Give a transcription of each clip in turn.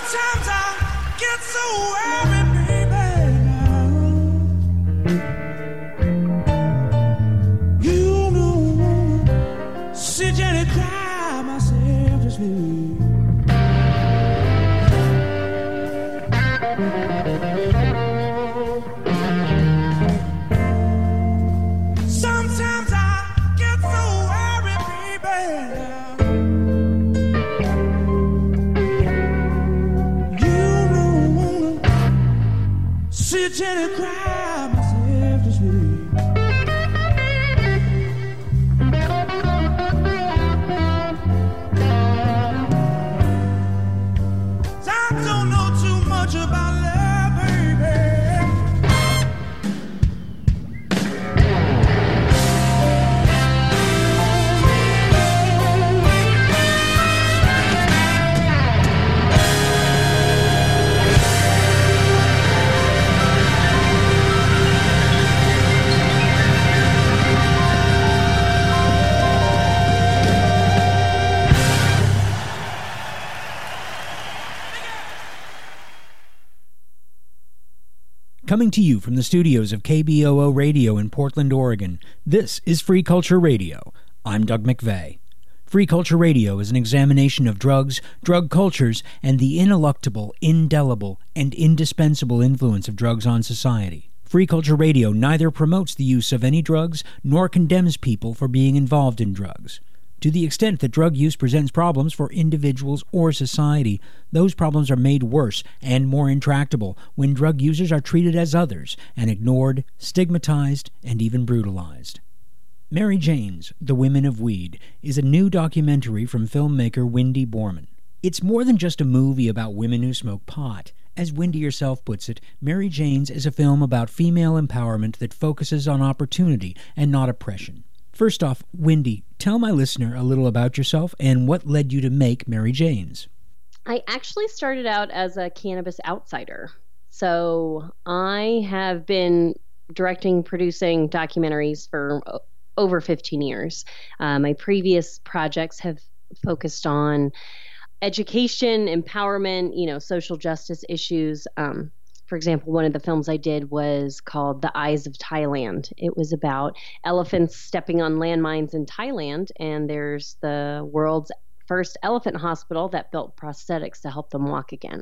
Sometimes I get so worried, baby. You know, sit down and cry myself to sleep. Sometimes I get so worried, baby. You know, sit down and cry myself to sleep. I don't know too much about love, baby. Coming to you from the studios of KBOO Radio in Portland, Oregon, this is Free Culture Radio. I'm Doug McVeigh. Free Culture Radio is an examination of drugs, drug cultures, and the ineluctable, indelible, and indispensable influence of drugs on society. Free Culture Radio neither promotes the use of any drugs nor condemns people for being involved in drugs. To the extent that drug use presents problems for individuals or society, those problems are made worse and more intractable when drug users are treated as others and ignored, stigmatized, and even brutalized. Mary Jane's The Women of Weed is a new documentary from filmmaker Wendy Borman. It's more than just a movie about women who smoke pot. As Wendy herself puts it, Mary Jane's is a film about female empowerment that focuses on opportunity and not oppression. First off, Wendy, tell my listener a little about yourself and what led you to make Mary Jane's. I actually started out as a cannabis outsider. So I have been directing, producing documentaries for over 15 years. My previous projects have focused on education, empowerment, social justice issues. For example, one of the films I did was called The Eyes of Thailand. It was about elephants stepping on landmines in Thailand, and there's the world's first elephant hospital that built prosthetics to help them walk again.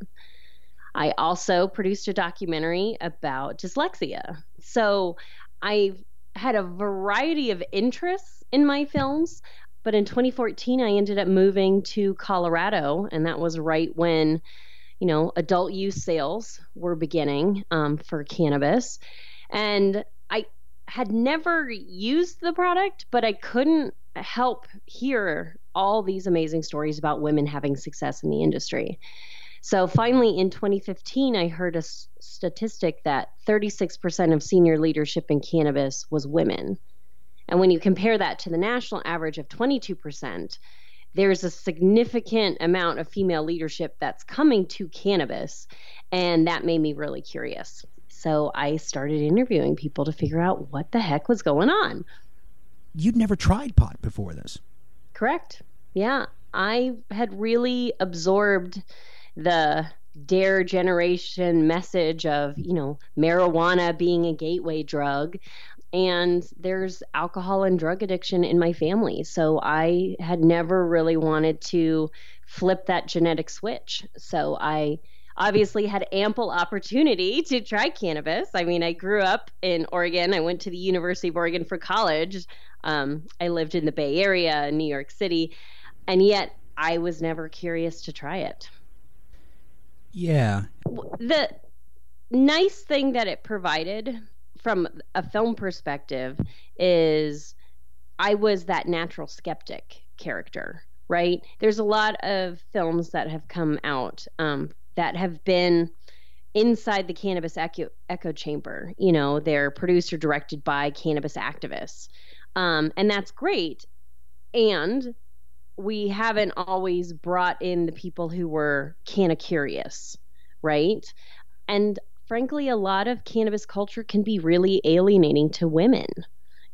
I also produced a documentary about dyslexia. So I've had a variety of interests in my films, but in 2014, I ended up moving to Colorado, and that was right when adult use sales were beginning for cannabis. And I had never used the product, but I couldn't help hear all these amazing stories about women having success in the industry. So finally, in 2015, I heard a statistic that 36% of senior leadership in cannabis was women. And when you compare that to the national average of 22%, there's a significant amount of female leadership that's coming to cannabis, and that made me really curious. So I started interviewing people to figure out what the heck was going on. You'd never tried pot before this? Correct. Yeah. I had really absorbed the Dare Generation message of, marijuana being a gateway drug. And there's alcohol and drug addiction in my family. So I had never really wanted to flip that genetic switch. So I obviously had ample opportunity to try cannabis. I mean, I grew up in Oregon. I went to the University of Oregon for college. I lived in the Bay Area, in New York City. And yet I was never curious to try it. Yeah. The nice thing that it provided from a film perspective is I was that natural skeptic character, right? There's a lot of films that have come out that have been inside the cannabis echo chamber. They're produced or directed by cannabis activists. And that's great. And we haven't always brought in the people who were canna curious, right? And frankly, a lot of cannabis culture can be really alienating to women.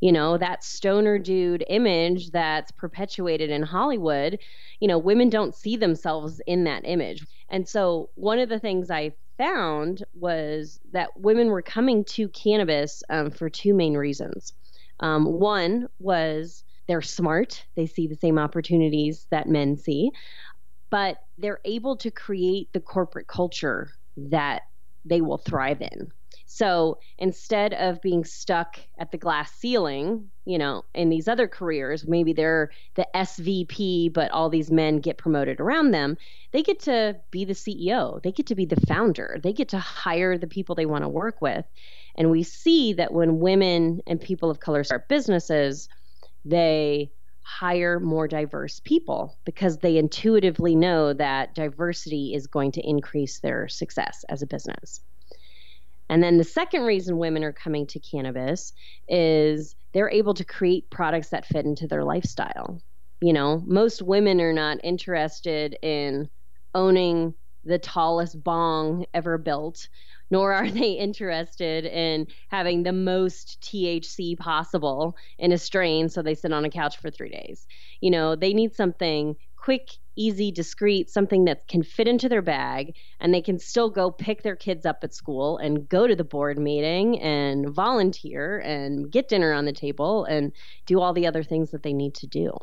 That stoner dude image that's perpetuated in Hollywood, women don't see themselves in that image. And so one of the things I found was that women were coming to cannabis for two main reasons. One was they're smart, they see the same opportunities that men see, but they're able to create the corporate culture that they will thrive in. So instead of being stuck at the glass ceiling, in these other careers, maybe they're the SVP, but all these men get promoted around them, they get to be the CEO. They get to be the founder. They get to hire the people they want to work with. And we see that when women and people of color start businesses, they hire more diverse people because they intuitively know that diversity is going to increase their success as a business. And then the second reason women are coming to cannabis is they're able to create products that fit into their lifestyle. Most women are not interested in owning the tallest bong ever built, nor are they interested in having the most THC possible in a strain so they sit on a couch for 3 days. They need something quick, easy, discreet, something that can fit into their bag, and they can still go pick their kids up at school and go to the board meeting and volunteer and get dinner on the table and do all the other things that they need to do.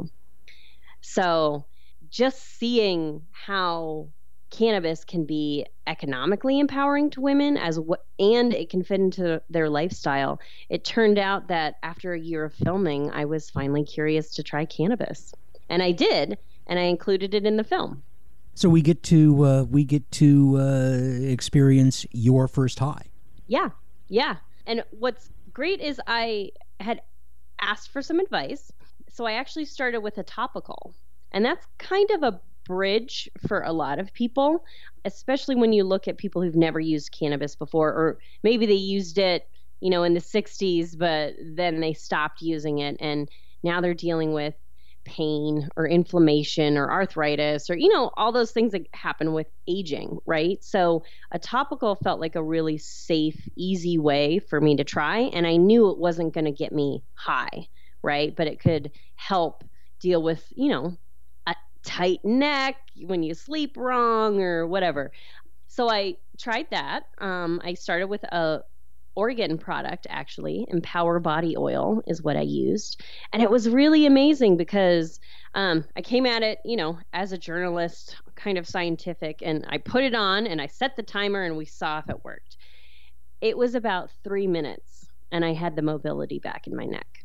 So just seeing how cannabis can be economically empowering to women and it can fit into their lifestyle, it turned out that after a year of filming, I was finally curious to try cannabis. And I did, and I included it in the film. So we get to experience your first high. Yeah. And what's great is I had asked for some advice, so I actually started with a topical, and that's kind of a bridge for a lot of people, especially when you look at people who've never used cannabis before, or maybe they used it, in the 60s, but then they stopped using it, and now they're dealing with pain or inflammation or arthritis or, all those things that happen with aging, right? So a topical felt like a really safe, easy way for me to try. And I knew it wasn't going to get me high, right? But it could help deal with, a tight neck when you sleep wrong or whatever. So I tried that. I started with a Oregon product, actually. Empower Body Oil is what I used. And it was really amazing because I came at it, as a journalist, kind of scientific, and I put it on and I set the timer and we saw if it worked. It was about 3 minutes and I had the mobility back in my neck.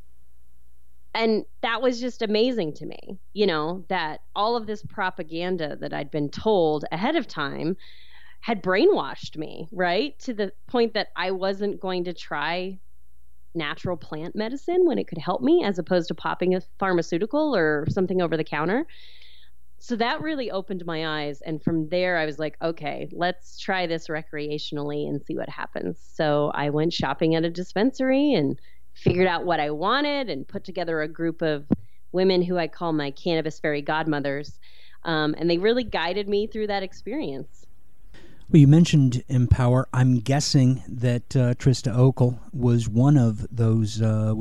And that was just amazing to me, that all of this propaganda that I'd been told ahead of time had brainwashed me, right? To the point that I wasn't going to try natural plant medicine when it could help me, as opposed to popping a pharmaceutical or something over the counter. So that really opened my eyes. And from there, I was like, okay, let's try this recreationally and see what happens. So I went shopping at a dispensary and figured out what I wanted and put together a group of women who I call my cannabis fairy godmothers. And they really guided me through that experience. Well, you mentioned Empower. I'm guessing that Trista Ockel was one of those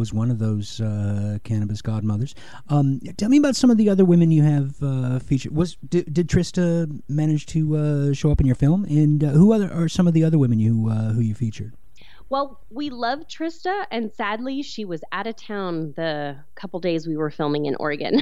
cannabis godmothers. Tell me about some of the other women you have featured. Did Trista manage to show up in your film? And who are some of the other women who you featured? Well, we love Trista, and sadly, she was out of town the couple days we were filming in Oregon.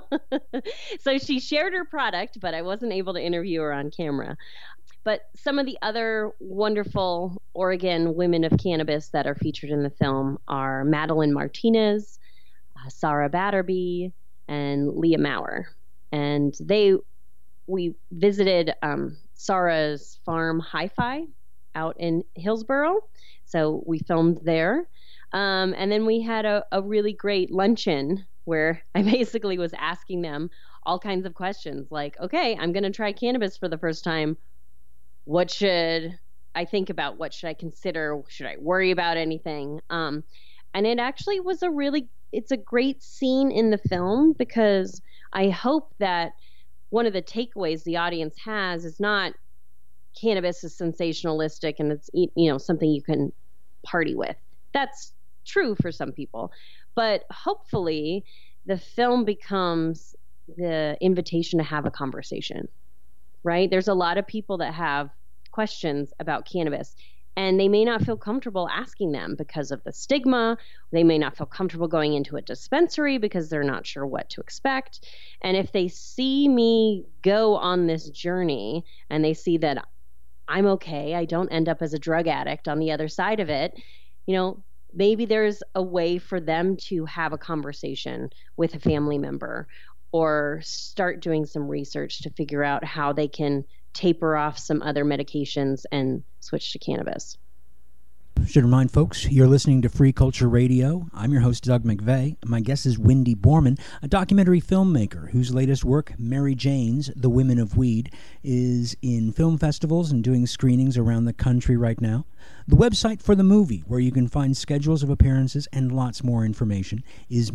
So she shared her product, but I wasn't able to interview her on camera. But some of the other wonderful Oregon women of cannabis that are featured in the film are Madeline Martinez, Sarah Batterby, and Leah Maurer. And we visited Sarah's farm, Hi-Fi, out in Hillsboro. So we filmed there. And then we had a really great luncheon where I basically was asking them all kinds of questions like, okay, I'm going to try cannabis for the first time. What should I think about? What should I consider? Should I worry about anything? And it actually was it's a great scene in the film because I hope that one of the takeaways the audience has is not cannabis is sensationalistic and it's, something you can party with. That's true for some people. But hopefully, the film becomes the invitation to have a conversation, right? There's a lot of people that have questions about cannabis, and they may not feel comfortable asking them because of the stigma. They may not feel comfortable going into a dispensary because they're not sure what to expect. And if they see me go on this journey and they see that I'm okay, I don't end up as a drug addict on the other side of it, maybe there's a way for them to have a conversation with a family member or start doing some research to figure out how they can taper off some other medications and switch to cannabis. Should remind folks, you're listening to Free Culture Radio. I'm your host, Doug McVeigh. My guest is Wendy Borman, a documentary filmmaker whose latest work, Mary Jane's The Women of Weed, is in film festivals and doing screenings around the country right now. The website for the movie, where you can find schedules of appearances and lots more information, is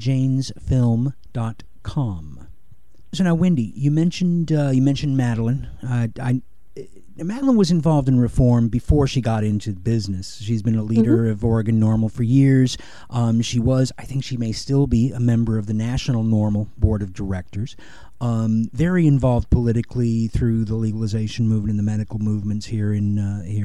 maryjanesfilm.com. So now, Wendy, you mentioned Madeline. Madeline was involved in reform before she got into business. She's been a leader of Oregon NORML for years. She was, I think she may still be, a member of the National NORML Board of Directors. Very involved politically through the legalization movement and the medical movements here in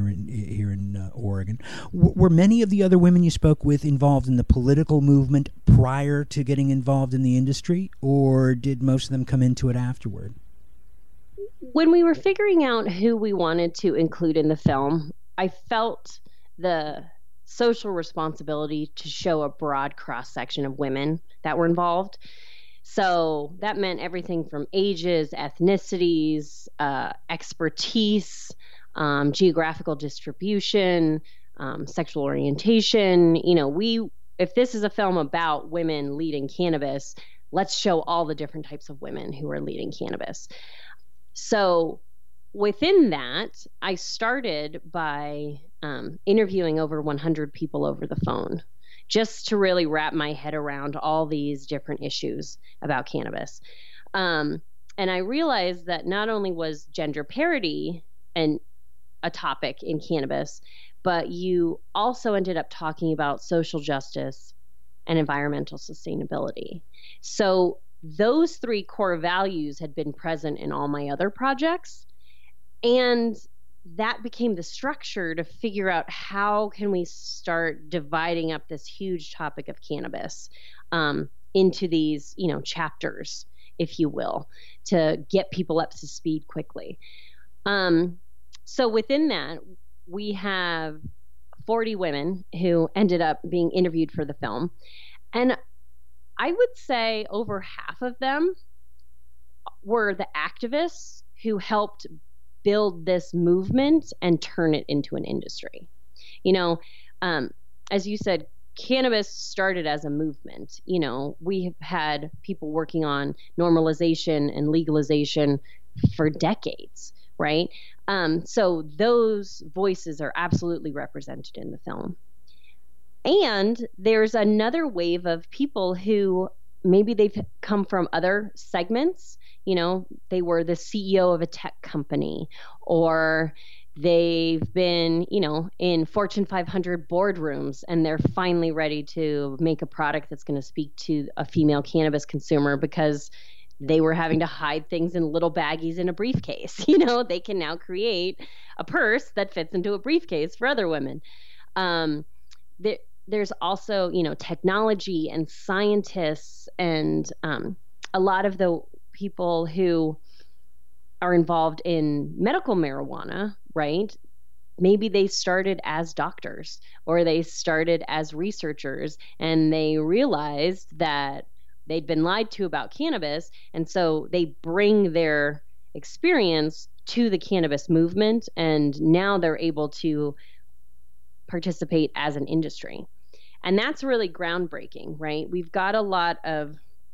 Oregon. Were many of the other women you spoke with involved in the political movement prior to getting involved in the industry, or did most of them come into it afterward? When we were figuring out who we wanted to include in the film, I felt the social responsibility to show a broad cross-section of women that were involved. So that meant everything from ages, ethnicities, expertise, geographical distribution, sexual orientation. If this is a film about women leading cannabis, let's show all the different types of women who are leading cannabis. So within that, I started by interviewing over 100 people over the phone, just to really wrap my head around all these different issues about cannabis. And I realized that not only was gender parity a topic in cannabis, but you also ended up talking about social justice and environmental sustainability. So those three core values had been present in all my other projects. And that became the structure to figure out how can we start dividing up this huge topic of cannabis into these, chapters, if you will, to get people up to speed quickly. So within that, we have 40 women who ended up being interviewed for the film. And I would say over half of them were the activists who helped build this movement and turn it into an industry. As you said, cannabis started as a movement. We have had people working on normalization and legalization for decades, right? So those voices are absolutely represented in the film. And there's another wave of people who maybe they've come from other segments. They were the CEO of a tech company, or they've been, in Fortune 500 boardrooms, and they're finally ready to make a product that's going to speak to a female cannabis consumer because they were having to hide things in little baggies in a briefcase. They can now create a purse that fits into a briefcase for other women. There's also, technology and scientists and a lot of the people who are involved in medical marijuana, right? Maybe they started as doctors or they started as researchers and they realized that they'd been lied to about cannabis. And so they bring their experience to the cannabis movement, and now they're able to participate as an industry. And that's really groundbreaking, right? We've got a lot of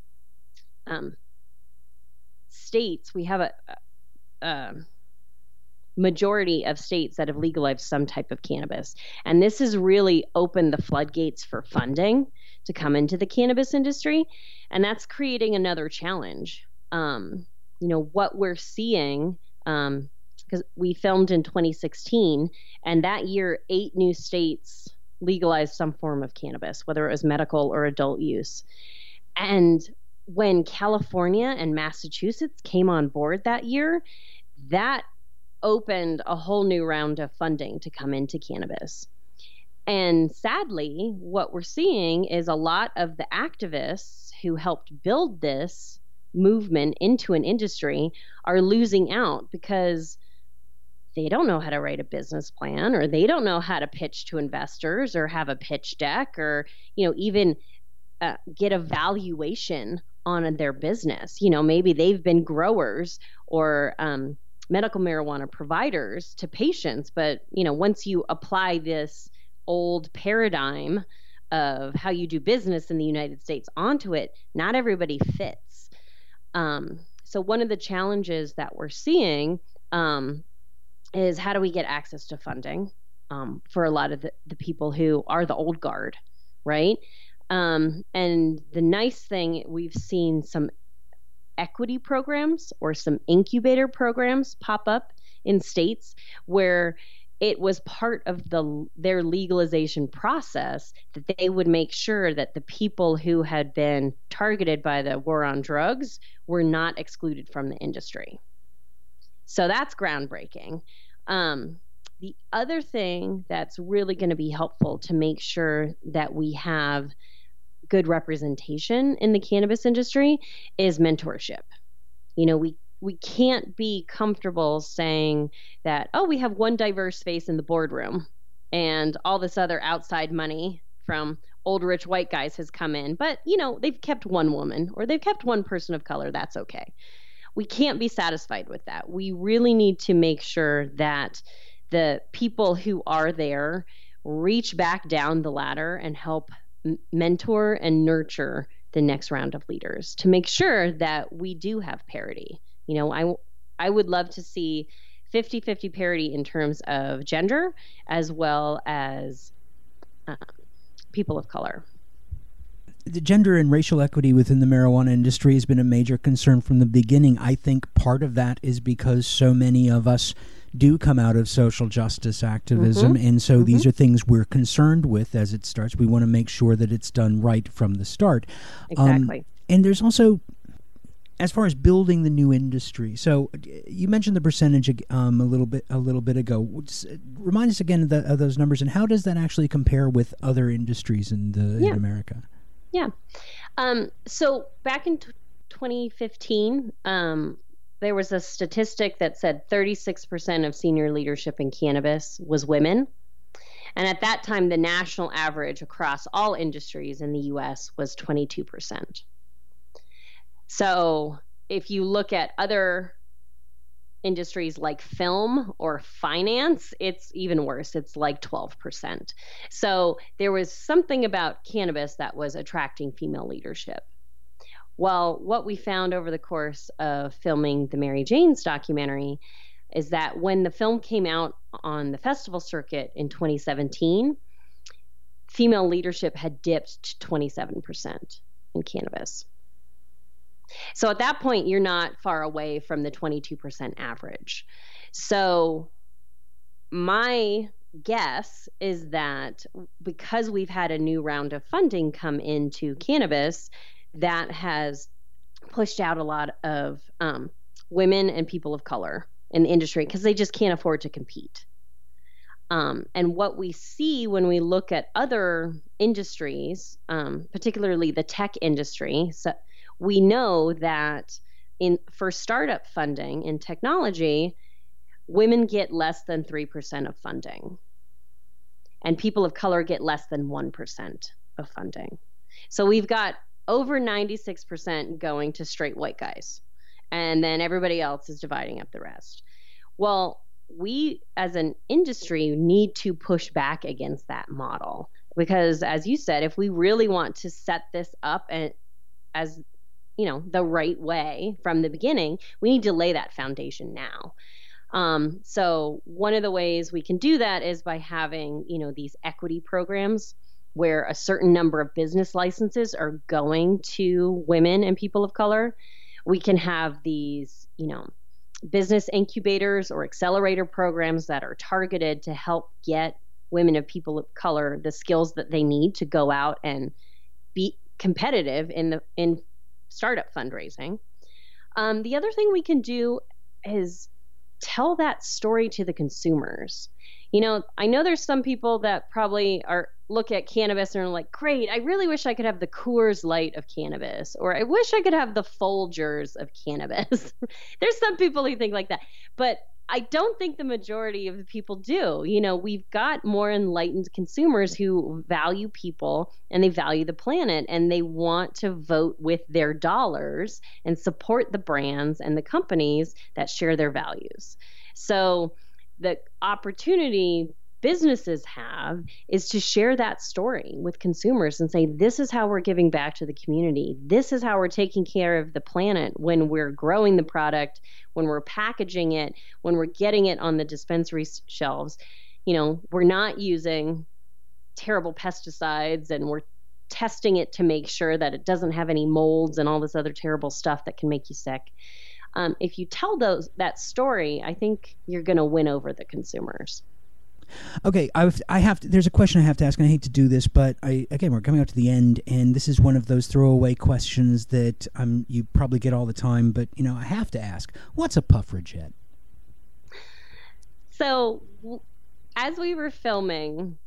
states. We have a majority of states that have legalized some type of cannabis. And this has really opened the floodgates for funding to come into the cannabis industry. And that's creating another challenge. What we're seeing, because we filmed in 2016, and that year, 8 new states legalize some form of cannabis, whether it was medical or adult use. And when California and Massachusetts came on board that year, that opened a whole new round of funding to come into cannabis. And sadly, what we're seeing is a lot of the activists who helped build this movement into an industry are losing out because they don't know how to write a business plan, or they don't know how to pitch to investors or have a pitch deck, or, even get a valuation on their business. Maybe they've been growers or medical marijuana providers to patients, but, once you apply this old paradigm of how you do business in the United States onto it, not everybody fits. So one of the challenges that we're seeing is how do we get access to funding for a lot of the people who are the old guard, right? And the nice thing, we've seen some equity programs or some incubator programs pop up in states where it was part of their legalization process that they would make sure that the people who had been targeted by the war on drugs were not excluded from the industry. So that's groundbreaking. The other thing that's really going to be helpful to make sure that we have good representation in the cannabis industry is mentorship. We can't be comfortable saying that, oh, we have one diverse face in the boardroom and all this other outside money from old rich white guys has come in. But, they've kept one woman or they've kept one person of color. That's okay. We can't be satisfied with that. We really need to make sure that the people who are there reach back down the ladder and help mentor and nurture the next round of leaders to make sure that we do have parity. I would love to see 50-50 parity in terms of gender as well as people of color. The gender and racial equity within the marijuana industry has been a major concern from the beginning. I think part of that is because so many of us do come out of social justice activism, and so these are things we're concerned with as it starts. We want to make sure that it's done right from the start. Exactly. And there's also, as far as building the new industry, so you mentioned the percentage a little bit ago. Remind us again of those numbers, and how does that actually compare with other industries in America? Yeah. So back in 2015, there was a statistic that said 36% of senior leadership in cannabis was women. And at that time, the national average across all industries in the U.S. was 22%. So if you look at other industries like film or finance, it's even worse. It's like 12%. So there was something about cannabis that was attracting female leadership. Well, what we found over the course of filming the Mary Jane's documentary is that when the film came out on the festival circuit in 2017, female leadership had dipped to 27% in cannabis. So at that point, you're not far away from the 22% average. So my guess is that because we've had a new round of funding come into cannabis, that has pushed out a lot of women and people of color in the industry because they just can't afford to compete. And what we see when we look at other industries, particularly the tech industry, so we know that for startup funding in technology, women get less than 3% of funding, and people of color get less than 1% of funding. So we've got over 96% going to straight white guys, and then everybody else is dividing up the rest. Well, we as an industry need to push back against that model because, as you said, if we really want to set this up as the right way from the beginning, we need to lay that foundation now. So one of the ways we can do that is by having, these equity programs where a certain number of business licenses are going to women and people of color. We can have these, business incubators or accelerator programs that are targeted to help get women of people of color the skills that they need to go out and be competitive in startup fundraising. The other thing we can do is tell that story to the consumers. I know there's some people that probably look at cannabis and are like, great, I really wish I could have the Coors Light of cannabis, or I wish I could have the Folgers of cannabis. There's some people who think like that, but I don't think the majority of the people do. We've got more enlightened consumers who value people and they value the planet, and they want to vote with their dollars and support the brands and the companies that share their values. So the opportunity businesses have is to share that story with consumers and say, this is how we're giving back to the community. This is how we're taking care of the planet when we're growing the product, when we're packaging it, when we're getting it on the dispensary shelves. We're not using terrible pesticides, and we're testing it to make sure that it doesn't have any molds and all this other terrible stuff that can make you sick. If you tell that story, I think you're going to win over the consumers. Okay, there's a question I have to ask, and I hate to do this, but again, we're coming up to the end, and this is one of those throwaway questions that you probably get all the time, but I have to ask: what's a Puffrajet? So, as we were filming,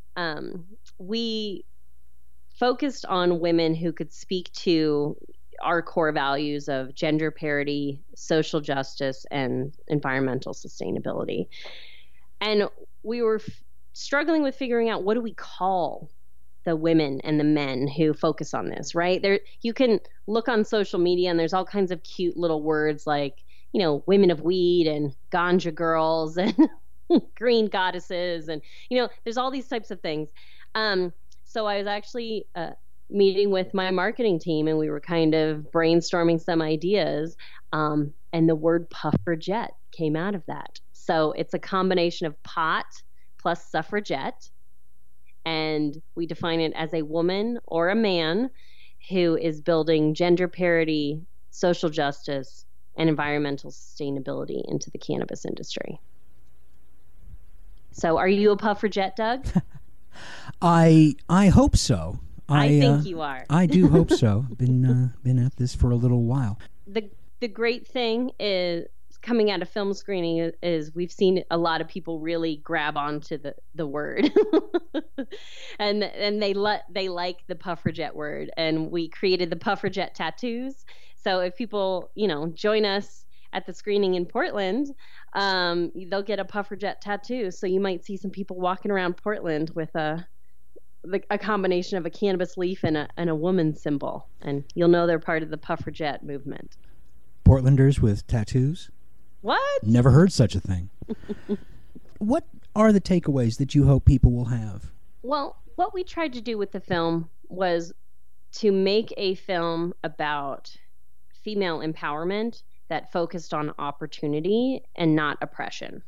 we focused on women who could speak to our core values of gender parity, social justice, and environmental sustainability. And we were struggling with figuring out, what do we call the women and the men who focus on this, right? You can look on social media and there's all kinds of cute little words like, women of weed and ganja girls and green goddesses. And, there's all these types of things. So I was actually meeting with my marketing team, and we were kind of brainstorming some ideas. And the word Puffrajet came out of that. So it's a combination of pot plus suffragette, and we define it as a woman or a man who is building gender parity, social justice, and environmental sustainability into the cannabis industry. So are you a Puffrajet, Doug? I hope so. I think you are. I do hope so. Been at this for a little while. The great thing is, coming out of film screening, is we've seen a lot of people really grab onto the word, and they like the Puffrajet word, and we created the Puffrajet tattoos. So if people join us at the screening in Portland, they'll get a Puffrajet tattoo. So you might see some people walking around Portland with a combination of a cannabis leaf and a woman symbol, and you'll know they're part of the Puffrajet movement. Portlanders with tattoos? What? Never heard such a thing. What are the takeaways that you hope people will have? Well, what we tried to do with the film was to make a film about female empowerment that focused on opportunity and not oppression.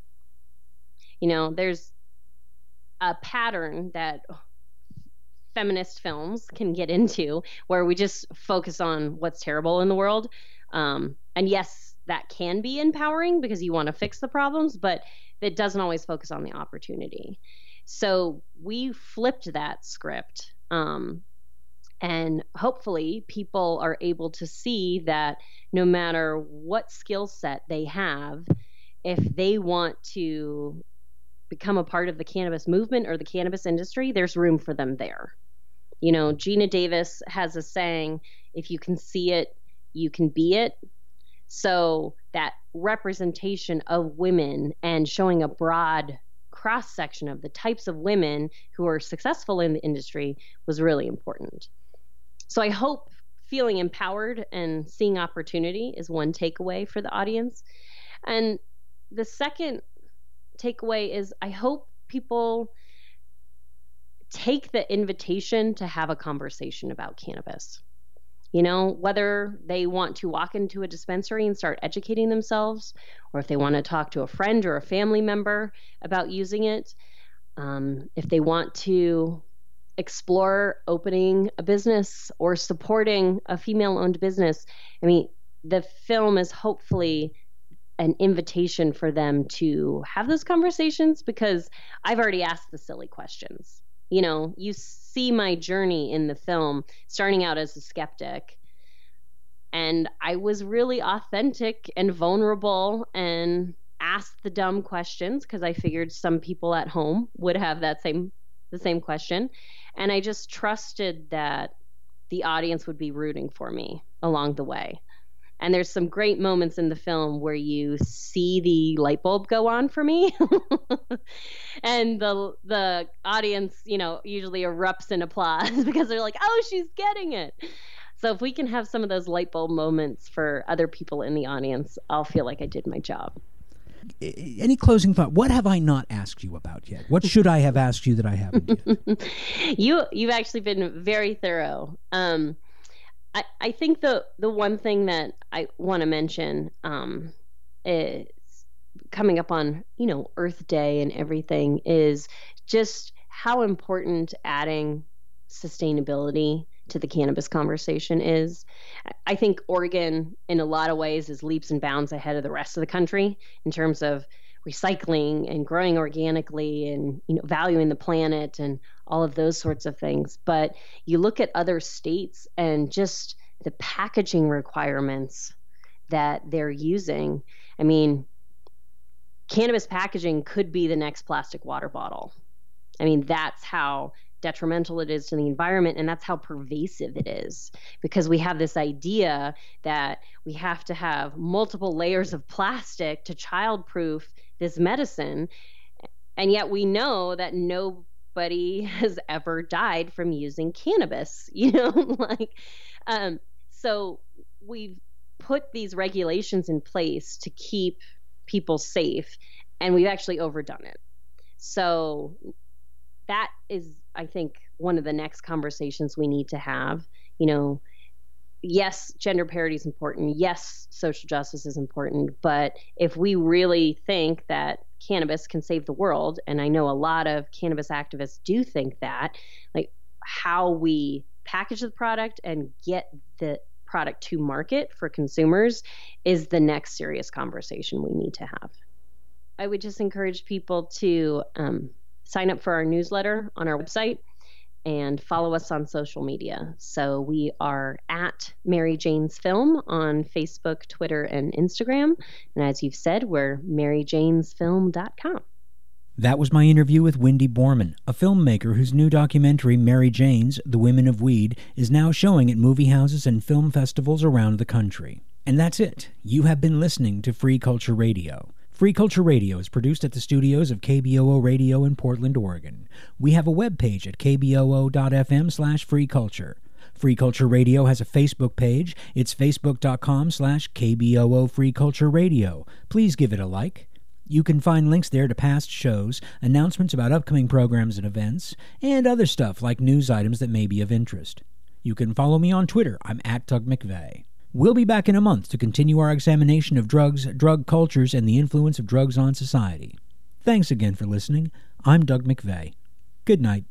There's a pattern that feminist films can get into where we just focus on what's terrible in the world. And yes, that can be empowering because you want to fix the problems, but it doesn't always focus on the opportunity. So we flipped that script. And hopefully people are able to see that no matter what skill set they have, if they want to become a part of the cannabis movement or the cannabis industry, there's room for them there. Gina Davis has a saying, if you can see it, you can be it. So that representation of women and showing a broad cross-section of the types of women who are successful in the industry was really important. So I hope feeling empowered and seeing opportunity is one takeaway for the audience. And the second takeaway is, I hope people take the invitation to have a conversation about cannabis. Whether they want to walk into a dispensary and start educating themselves, or if they want to talk to a friend or a family member about using it, if they want to explore opening a business or supporting a female-owned business. I mean, the film is hopefully an invitation for them to have those conversations, because I've already asked the silly questions. You know, you see my journey in the film starting out as a skeptic, and I was really authentic and vulnerable and asked the dumb questions because I figured some people at home would have the same question. And I just trusted that the audience would be rooting for me along the way. And there's some great moments in the film where you see the light bulb go on for me. And the audience, you know, usually erupts in applause because they're like, oh, she's getting it. So if we can have some of those light bulb moments for other people in the audience, I'll feel like I did my job. Any closing thought? What have I not asked you about yet? What should I have asked you that I haven't yet? You've actually been very thorough. I think the one thing that I want to mention is coming up on, you know, Earth Day and everything, is just how important adding sustainability to the cannabis conversation is. I think Oregon, in a lot of ways, is leaps and bounds ahead of the rest of the country in terms of recycling and growing organically and, you know, valuing the planet and all of those sorts of things. But you look at other states and just the packaging requirements that they're using. I mean, cannabis packaging could be the next plastic water bottle. I mean, that's how detrimental it is to the environment, and that's how pervasive it is, because we have this idea that we have to have multiple layers of plastic to childproof this medicine, and yet we know that nobody has ever died from using cannabis, you know, so we've put these regulations in place to keep people safe, and we've actually overdone it. So that is, I think, one of the next conversations we need to have. You know, yes, gender parity is important. Yes, social justice is important. But if we really think that cannabis can save the world, and I know a lot of cannabis activists do think that, like, how we package the product and get the product to market for consumers is the next serious conversation we need to have. I would just encourage people to sign up for our newsletter on our website and follow us on social media. So we are at Mary Jane's Film on Facebook, Twitter, and Instagram. And as you've said, we're maryjanesfilm.com. That was my interview with Wendy Borman, a filmmaker whose new documentary, Mary Jane's, The Women of Weed, is now showing at movie houses and film festivals around the country. And that's it. You have been listening to Free Culture Radio. Free Culture Radio is produced at the studios of KBOO Radio in Portland, Oregon. We have a webpage at kboo.fm/freeculture. Free Culture Radio has a Facebook page. It's facebook.com/KBOO Free Culture Radio. Please give it a like. You can find links there to past shows, announcements about upcoming programs and events, and other stuff like news items that may be of interest. You can follow me on Twitter. I'm at Doug McVeigh. We'll be back in a month to continue our examination of drugs, drug cultures, and the influence of drugs on society. Thanks again for listening. I'm Doug McVeigh. Good night.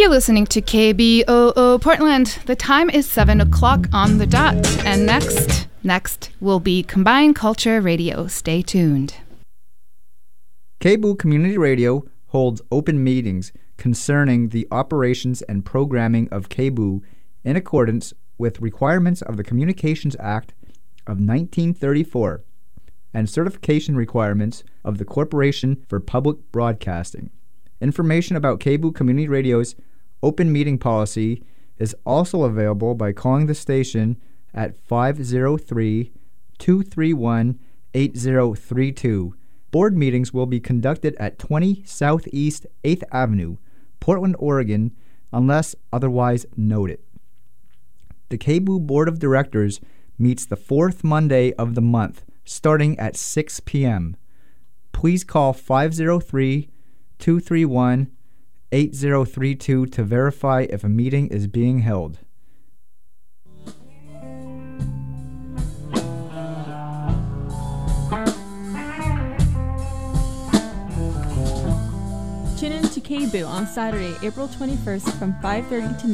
You're listening to KBOO Portland. The time is 7 o'clock on the dot. And next will be Combined Culture Radio. Stay tuned. KBOO Community Radio holds open meetings concerning the operations and programming of KBOO in accordance with requirements of the Communications Act of 1934 and certification requirements of the Corporation for Public Broadcasting. Information about KBOO Community Radio's open meeting policy is also available by calling the station at 503-231-8032. Board meetings will be conducted at 20 Southeast 8th Avenue, Portland, Oregon, unless otherwise noted. The KBOO Board of Directors meets the fourth Monday of the month, starting at 6 p.m. Please call 503-231-8032 to verify if a meeting is being held. Tune in to KBOO on Saturday, April 21st from 5:30 to